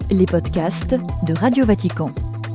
Les podcasts de Radio Vatican.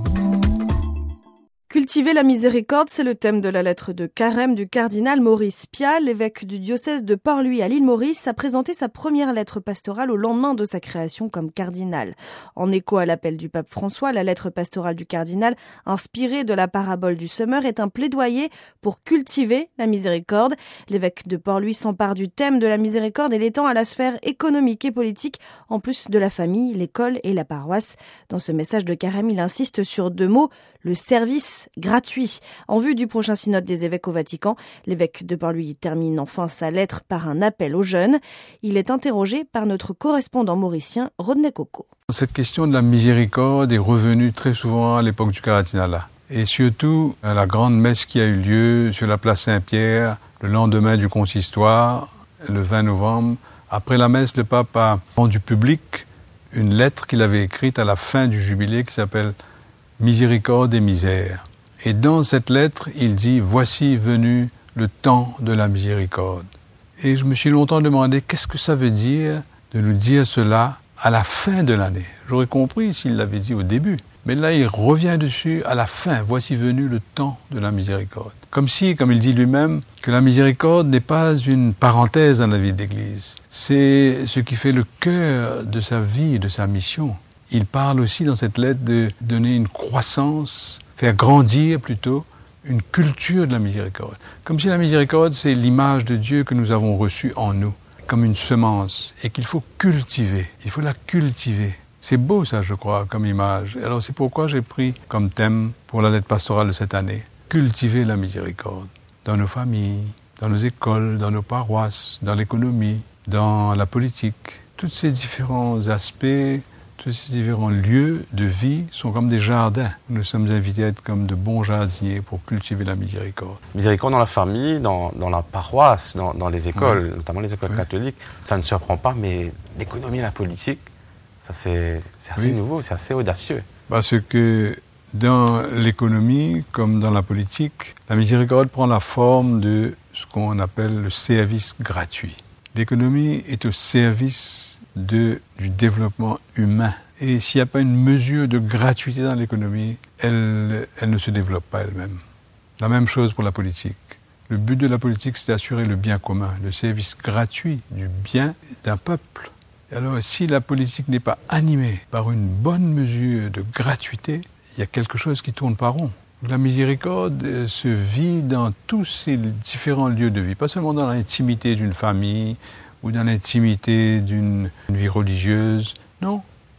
Cultiver la miséricorde, c'est le thème de la lettre de carême du cardinal Maurice Piat. L'évêque du diocèse de Port-Louis à l'île Maurice a présenté sa première lettre pastorale au lendemain de sa création comme cardinal. En écho à l'appel du pape François, la lettre pastorale du cardinal, inspirée de la parabole du semeur, est un plaidoyer pour cultiver la miséricorde. L'évêque de Port-Louis s'empare du thème de la miséricorde et l'étend à la sphère économique et politique, en plus de la famille, l'école et la paroisse. Dans ce message de carême, il insiste sur deux mots, le service gratuit. En vue du prochain synode des évêques au Vatican, l'évêque de Port-Louis termine enfin sa lettre par un appel aux jeunes. Il est interrogé par notre correspondant mauricien Rodney Coco. Cette question de la miséricorde est revenue très souvent à l'époque du cardinal. Et surtout à la grande messe qui a eu lieu sur la place Saint-Pierre le lendemain du consistoire, le 20 novembre. Après la messe, le pape a rendu public une lettre qu'il avait écrite à la fin du jubilé qui s'appelle « Miséricorde et misère ». Et dans cette lettre, il dit « Voici venu le temps de la miséricorde ». Et je me suis longtemps demandé qu'est-ce que ça veut dire de nous dire cela à la fin de l'année. J'aurais compris s'il l'avait dit au début. Mais là, il revient dessus à la fin. Voici venu le temps de la miséricorde. Comme si, comme il dit lui-même, que la miséricorde n'est pas une parenthèse dans la vie de l'Église. C'est ce qui fait le cœur de sa vie et de sa mission. Il parle aussi dans cette lettre de donner une croissance, faire grandir plutôt, une culture de la miséricorde. Comme si la miséricorde, c'est l'image de Dieu que nous avons reçue en nous, comme une semence, et qu'il faut cultiver. Il faut la cultiver. C'est beau ça, je crois, comme image. Alors c'est pourquoi j'ai pris comme thème pour la lettre pastorale de cette année, cultiver la miséricorde. Dans nos familles, dans nos écoles, dans nos paroisses, dans l'économie, dans la politique. Tous ces différents aspects, tous ces différents lieux de vie sont comme des jardins. Nous sommes invités à être comme de bons jardiniers pour cultiver la miséricorde. Miséricorde dans la famille, dans la paroisse, dans les écoles, notamment les écoles catholiques. Ça ne surprend pas, mais l'économie et la politique, ça c'est assez nouveau, c'est assez audacieux. Parce que dans l'économie, comme dans la politique, la miséricorde prend la forme de ce qu'on appelle le service gratuit. L'économie est au service du développement humain. Et s'il n'y a pas une mesure de gratuité dans l'économie, elle ne se développe pas elle-même. La même chose pour la politique. Le but de la politique, c'est d'assurer le bien commun, le service gratuit du bien d'un peuple. Alors, si la politique n'est pas animée par une bonne mesure de gratuité, il y a quelque chose qui tourne pas rond. La miséricorde se vit dans tous ces différents lieux de vie, pas seulement dans l'intimité d'une famille ou dans l'intimité d'une vie religieuse. Non,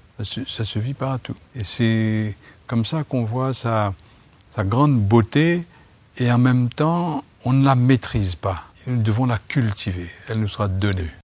ça se vit partout. Et c'est comme ça qu'on voit sa grande beauté et en même temps, on ne la maîtrise pas. Nous devons la cultiver. Elle nous sera donnée.